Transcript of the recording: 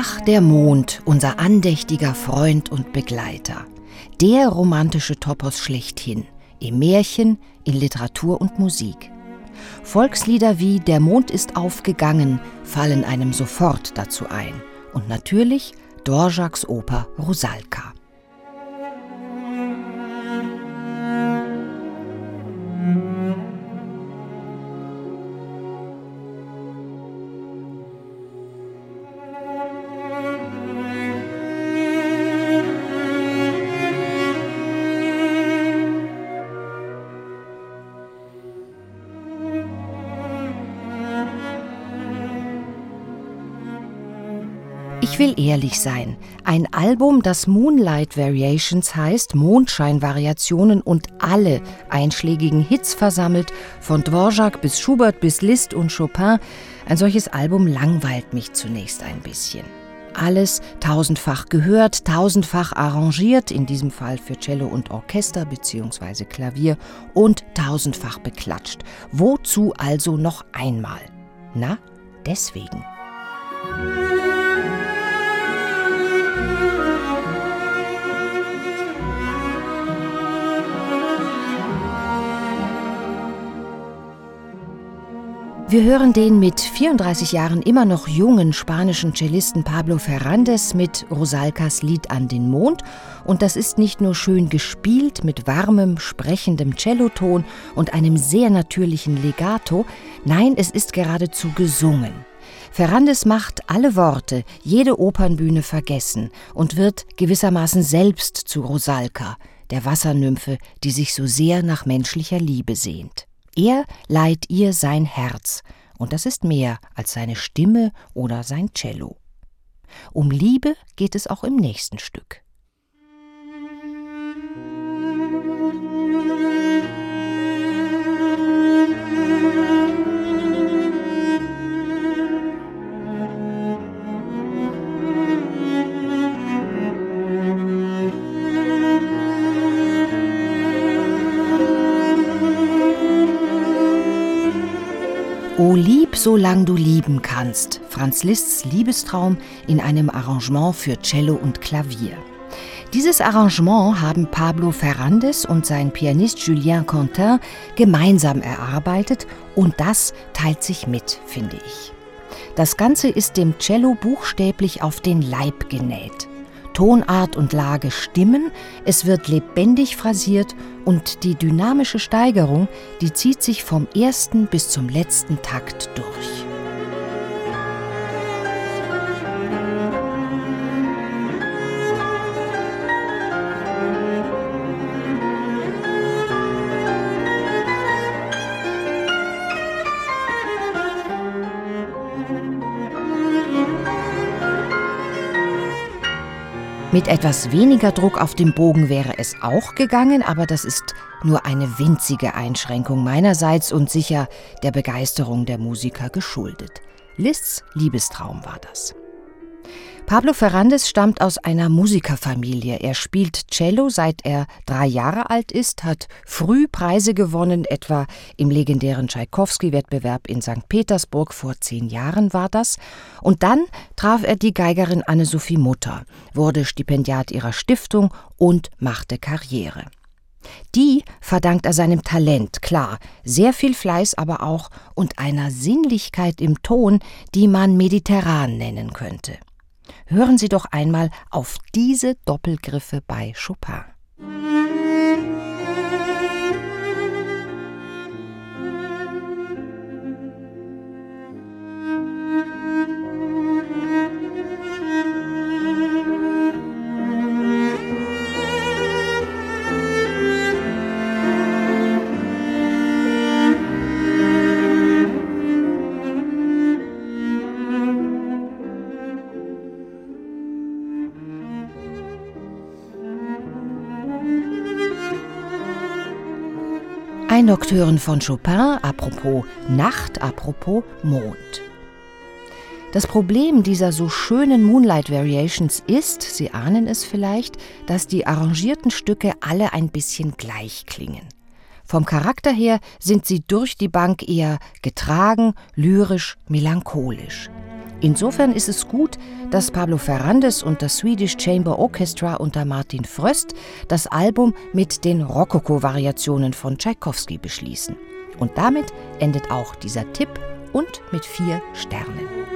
Ach, der Mond, unser andächtiger Freund und Begleiter. Der romantische Topos schlechthin, im Märchen, in Literatur und Musik. Volkslieder wie »Der Mond ist aufgegangen« fallen einem sofort dazu ein. Und natürlich Dvořáks Oper Rusalka. Ich will ehrlich sein. Ein Album, das Moonlight Variations heißt, Mondscheinvariationen und alle einschlägigen Hits versammelt, von Dvořák bis Schubert bis Liszt und Chopin. Ein solches Album langweilt mich zunächst ein bisschen. Alles tausendfach gehört, tausendfach arrangiert, in diesem Fall für Cello und Orchester bzw. Klavier, und tausendfach beklatscht. Wozu also noch einmal? Na, deswegen. Wir hören den mit 34 Jahren immer noch jungen spanischen Cellisten Pablo Fernández mit Rusalkas Lied an den Mond. Und das ist nicht nur schön gespielt mit warmem, sprechendem Celloton und einem sehr natürlichen Legato, nein, es ist geradezu gesungen. Fernández macht alle Worte, jede Opernbühne vergessen und wird gewissermaßen selbst zu Rusalka, der Wassernymphe, die sich so sehr nach menschlicher Liebe sehnt. Er leiht ihr sein Herz, und das ist mehr als seine Stimme oder sein Cello. Um Liebe geht es auch im nächsten Stück. O lieb, solang du lieben kannst, Franz Liszts Liebestraum in einem Arrangement für Cello und Klavier. Dieses Arrangement haben Pablo Fernández und sein Pianist Julien Contin gemeinsam erarbeitet, und das teilt sich mit, finde ich. Das Ganze ist dem Cello buchstäblich auf den Leib genäht. Tonart und Lage stimmen, es wird lebendig phrasiert und die dynamische Steigerung, die zieht sich vom ersten bis zum letzten Takt durch. Mit etwas weniger Druck auf dem Bogen wäre es auch gegangen, aber das ist nur eine winzige Einschränkung meinerseits und sicher der Begeisterung der Musiker geschuldet. Liszts Liebestraum war das. Pablo Fernández stammt aus einer Musikerfamilie. Er spielt Cello, seit er 3 Jahre alt ist, hat früh Preise gewonnen, etwa im legendären Tschaikowski-Wettbewerb in St. Petersburg, vor 10 Jahren war das. Und dann traf er die Geigerin Anne-Sophie Mutter, wurde Stipendiat ihrer Stiftung und machte Karriere. Die verdankt er seinem Talent, klar, sehr viel Fleiß aber auch und einer Sinnlichkeit im Ton, die man mediterran nennen könnte. Hören Sie doch einmal auf diese Doppelgriffe bei Chopin. Ein Nocturne von Chopin, apropos Nacht, apropos Mond. Das Problem dieser so schönen Moonlight Variations ist, Sie ahnen es vielleicht, dass die arrangierten Stücke alle ein bisschen gleich klingen. Vom Charakter her sind sie durch die Bank eher getragen, lyrisch, melancholisch. Insofern ist es gut, dass Pablo Ferrandis und das Swedish Chamber Orchestra unter Martin Fröst das Album mit den Rokoko-Variationen von Tschaikowski beschließen. Und damit endet auch dieser Tipp und mit 4 Sternen.